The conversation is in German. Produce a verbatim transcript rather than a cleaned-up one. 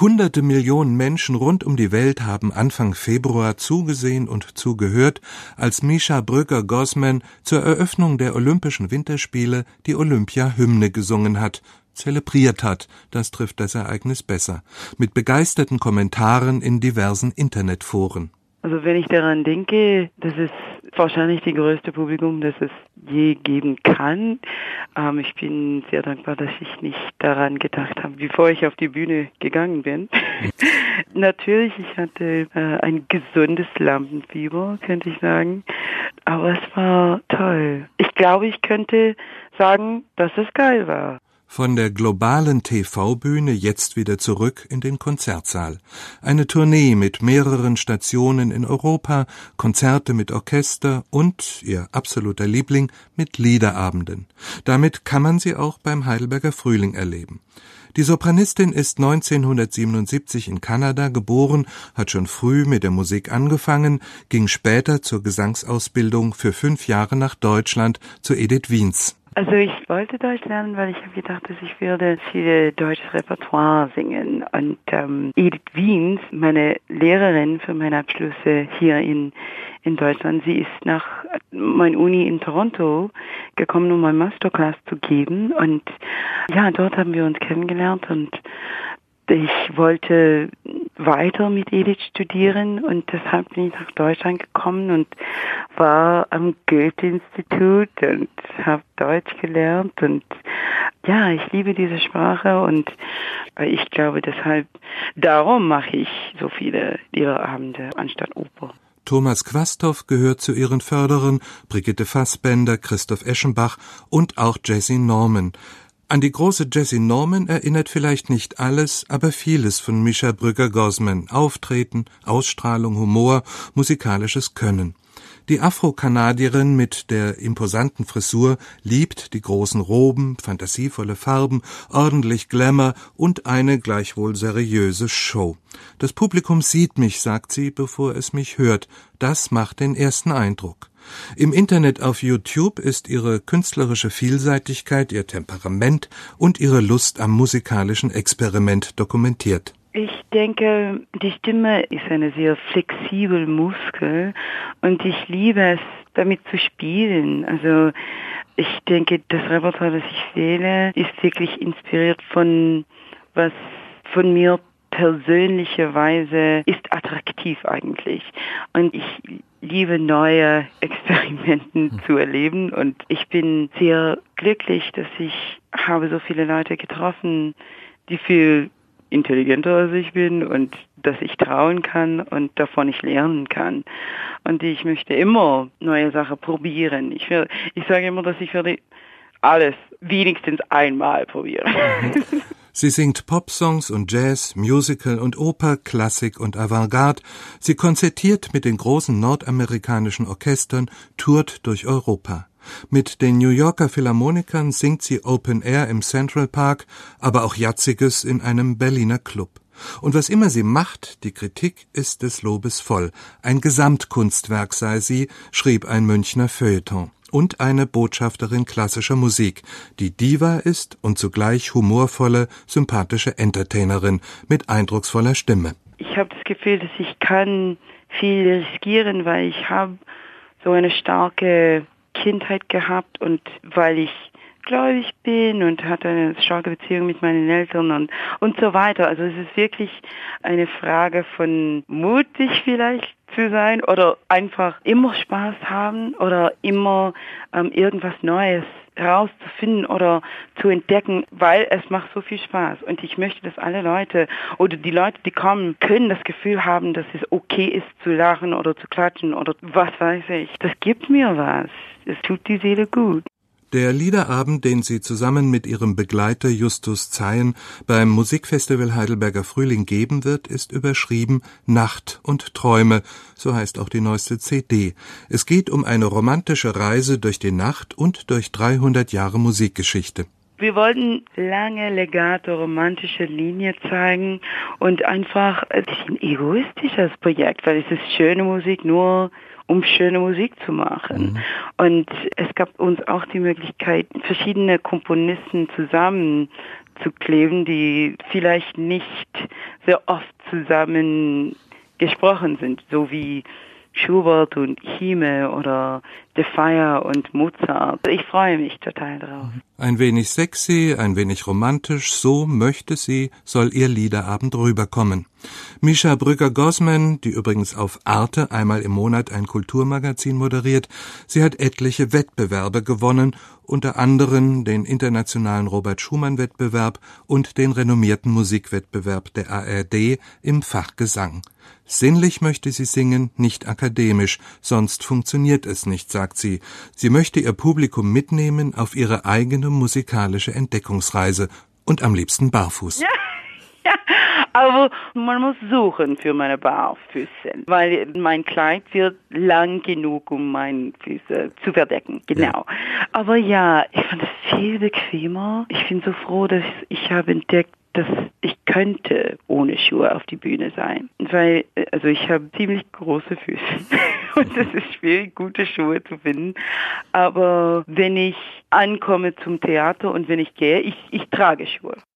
Hunderte Millionen Menschen rund um die Welt haben Anfang Februar zugesehen und zugehört, als Mischa Brøgger-Gosman zur Eröffnung der Olympischen Winterspiele die Olympia-Hymne gesungen hat, zelebriert hat, das trifft das Ereignis besser, mit begeisterten Kommentaren in diversen Internetforen. Also wenn ich daran denke, das ist wahrscheinlich das größte Publikum, das es je geben kann. Ähm, ich bin sehr dankbar, dass ich nicht daran gedacht habe, bevor ich auf die Bühne gegangen bin. Natürlich, ich hatte äh, ein gesundes Lampenfieber, könnte ich sagen. Aber es war toll. Ich glaube, ich könnte sagen, dass es geil war. Von der globalen T V-Bühne jetzt wieder zurück in den Konzertsaal. Eine Tournee mit mehreren Stationen in Europa, Konzerte mit Orchester und, ihr absoluter Liebling, mit Liederabenden. Damit kann man sie auch beim Heidelberger Frühling erleben. Die Sopranistin ist neunzehnhundertsiebenundsiebzig in Kanada geboren, hat schon früh mit der Musik angefangen, ging später zur Gesangsausbildung für fünf Jahre nach Deutschland zu Edith Wiens. Also ich wollte Deutsch lernen, weil ich habe gedacht, dass ich würde viel deutsches Repertoire singen. Und ähm, Edith Wiens, meine Lehrerin für meine Abschlüsse hier in in Deutschland, sie ist nach meiner Uni in Toronto gekommen, um eine Masterclass zu geben. Und ja, dort haben wir uns kennengelernt und ich wollte weiter mit Edith studieren und deshalb bin ich nach Deutschland gekommen und war am Goethe-Institut und habe Deutsch gelernt und ja, ich liebe diese Sprache und ich glaube deshalb, darum mache ich so viele Lehrabende anstatt Oper. Thomas Quasthoff gehört zu ihren Förderern, Brigitte Fassbender, Christoph Eschenbach und auch Jessye Norman. An die große Jessye Norman erinnert vielleicht nicht alles, aber vieles von Mischa Brøgger-Gosman. Auftreten, Ausstrahlung, Humor, musikalisches Können. Die Afro-Kanadierin mit der imposanten Frisur liebt die großen Roben, fantasievolle Farben, ordentlich Glamour und eine gleichwohl seriöse Show. Das Publikum sieht mich, sagt sie, bevor es mich hört. Das macht den ersten Eindruck. Im Internet auf YouTube ist ihre künstlerische Vielseitigkeit, ihr Temperament und ihre Lust am musikalischen Experiment dokumentiert. Ich denke, die Stimme ist eine sehr flexible Muskel und ich liebe es, damit zu spielen. Also ich denke, das Repertoire, das ich wähle, ist wirklich inspiriert von was von mir persönlicherweise ist attraktiv eigentlich. Und ich liebe neue Experimenten zu erleben und ich bin sehr glücklich, dass ich habe so viele Leute getroffen, die viel intelligenter als ich bin und dass ich trauen kann und davon ich lernen kann. Und ich möchte immer neue Sachen probieren. Ich, will, ich sage immer, dass ich werde alles wenigstens einmal probieren. Sie singt Popsongs und Jazz, Musical und Oper, Klassik und Avantgarde. Sie konzertiert mit den großen nordamerikanischen Orchestern, tourt durch Europa. Mit den New Yorker Philharmonikern singt sie Open Air im Central Park, aber auch Jatziges in einem Berliner Club. Und was immer sie macht, die Kritik ist des Lobes voll. Ein Gesamtkunstwerk sei sie, schrieb ein Münchner Feuilleton. Und eine Botschafterin klassischer Musik, die Diva ist und zugleich humorvolle, sympathische Entertainerin mit eindrucksvoller Stimme. Ich habe das Gefühl, dass ich kann viel riskieren, weil ich habe so eine starke Kindheit gehabt und weil ich gläubig bin und hatte eine starke Beziehung mit meinen Eltern und und so weiter. Also es ist wirklich eine Frage von mutig vielleicht zu sein oder einfach immer Spaß haben oder immer ähm, irgendwas Neues herauszufinden oder zu entdecken, weil es macht so viel Spaß. Und ich möchte, dass alle Leute oder die Leute, die kommen, können das Gefühl haben, dass es okay ist zu lachen oder zu klatschen oder was weiß ich. Das gibt mir was. Es tut die Seele gut. Der Liederabend, den sie zusammen mit ihrem Begleiter Justus Zeyen beim Musikfestival Heidelberger Frühling geben wird, ist überschrieben Nacht und Träume, so heißt auch die neueste C D. Es geht um eine romantische Reise durch die Nacht und durch dreihundert Jahre Musikgeschichte. Wir wollten lange Legato, romantische Linie zeigen und einfach, es ist ein egoistisches Projekt, weil es ist schöne Musik nur um schöne Musik zu machen. Mhm. Und es gab uns auch die Möglichkeit, verschiedene Komponisten zusammen zu kleben, die vielleicht nicht sehr oft zusammen gesprochen sind, so wie Schubert und Hime oder De Fire und Mozart. Ich freue mich total drauf. Ein wenig sexy, ein wenig romantisch, so möchte sie, soll ihr Liederabend rüberkommen. Mischa Brügger-Gosman, die übrigens auf Arte einmal im Monat ein Kulturmagazin moderiert, sie hat etliche Wettbewerbe gewonnen, unter anderem den internationalen Robert-Schumann-Wettbewerb und den renommierten Musikwettbewerb der A R D im Fach Gesang. Sinnlich möchte sie singen, nicht akademisch, sonst funktioniert es nicht, sagt sie. Sie möchte ihr Publikum mitnehmen auf ihre eigene musikalische Entdeckungsreise und am liebsten barfuß. Ja, ja, aber man muss suchen für meine Barfüße, weil mein Kleid wird lang genug, um meine Füße zu verdecken. Genau. Ja. Aber ja, ich finde es viel bequemer. Ich bin so froh, dass ich habe entdeckt, dass ich könnte ohne Schuhe auf die Bühne sein. Weil, also ich habe ziemlich große Füße und es ist schwierig, gute Schuhe zu finden. Aber wenn ich ankomme zum Theater und wenn ich gehe, ich, ich trage Schuhe.